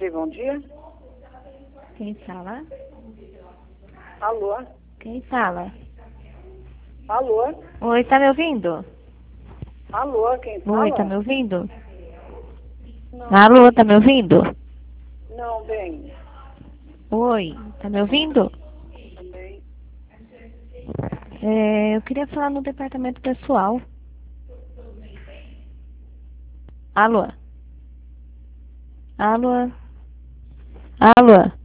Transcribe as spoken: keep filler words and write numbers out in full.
Sim, bom dia. Quem fala? Alô? Quem fala? Alô? Oi, tá me ouvindo? Alô, quem Oi, tá fala? me ouvindo? Não, Alô, tá me ouvindo? não, bem. Oi, tá me ouvindo? Também. É, eu queria falar no departamento pessoal. Alô? Alô? Alô?